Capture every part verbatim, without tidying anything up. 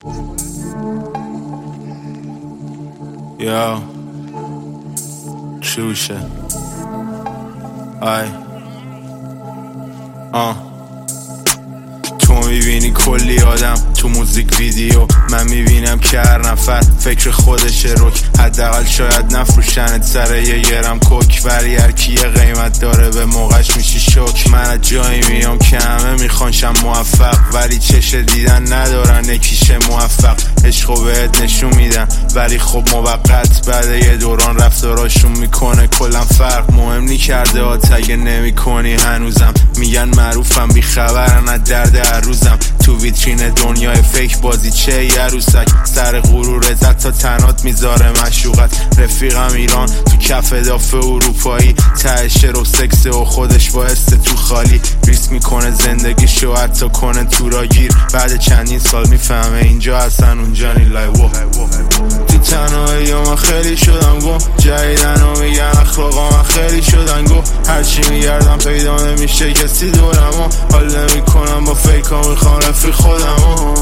یا چوشه آی آه تو میبینی کلی آدم تو موزیک ویدیو، من میبینم که هر نفر فکر خودشه رک، حداقل شاید نفروشنت سر یه گرم کوک، ولی هر کی یه قیمت داره به موقعش میشی شوک. من از جایی میام که همه میخوانشم موفق، ولی چش دیدن ندارن یکیشه موفق. عشقو بهت نشون میدن ولی خب موقت، بعد یه دوران رفتاراشون میکنه کلم فرق. مهم نی کرده آت اگه نمی کنی هنوزم، میگن معروفم بیخبرن از درد هر روزم. تو ویترین دنیای فیک بازی چه یه روسک، سر غرور زد تا تنات میذاره مشوقت. رفیقم ایران تو کف دافه اروپایی، ته شعر و سکس و خودش باعث تو خالی، ریسک میکنه زندگیشو حتی کنه تو را گیر. بعد چندین سال میفهمه اینجا هستن اونجا نی لای وو. تو تنهایی من خیلی شدم گو، جدیدن و میگن اخلاقا من خیلی شدن گو. هرچی میگردم پیدا نمیشه کسی دورم، حال نمیکنم با فیکا میخوام رفیق خودم.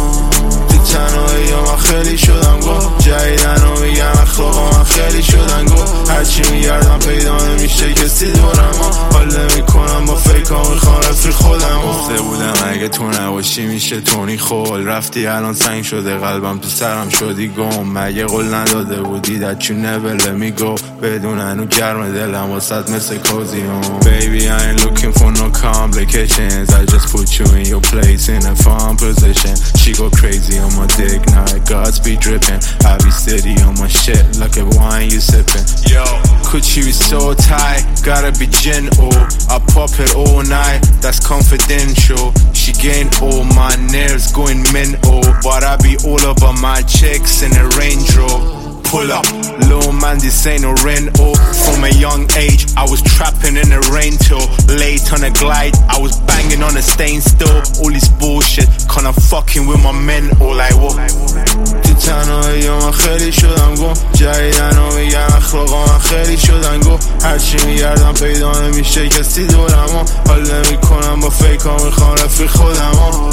تو تنهایی من خیلی شدم گو، جدیدن و میگن اخلاقا من خیلی شدن گو. هرچی میگردم پیدا نمیشه کسی دورم، حال نمیکنم با فیکا میخوام رفیق خودم. گفته بودم اگه تو نباشی میشه تونی خول، رفتی الان سنگ شده قلبم، تو سرم شدی گم. مگه قول نداده بودی that you never let me go، بدون هنو گرم دلم واسد مثل کوزیون. Baby I ain't looking for no complications, I just put you in your place in a fun position. She go crazy on my dick, now it God's be dripping. I be steady on my shit like a wine you sipping. Yo, could she be so tight, gotta be gin, oh I pop it all night, that's confidential. She gain all my nerves going min, oh but I be all over my chicks in a Range Rover. Pull up, little man, this ain't no rent, oh. From a young age, I was trapping in the rain till late on a glide, I was banging on a stain still. All this bullshit, kinda fucking with my men, all like what? تو تنهایی من خیلی شدم گو، جدیدن و میگن اخلاقا من خیلی شدن گو. هرچی میگردم پیدا نمیشه کسی دورم، حال نمیکنم با فیکا میخوام رفیق خودم.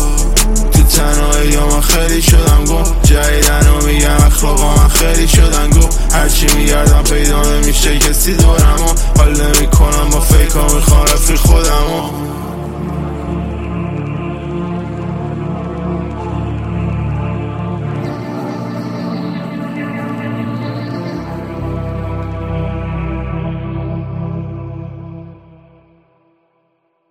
تو تنهایی من خیلی شدم گو، جدیدن و میگن اخلاقا من خیلی شدن گو. هرچی میگردم پیدا نمیشه کسی دورم، حال نمیکنم با فیکا میخوام رفیق خودم.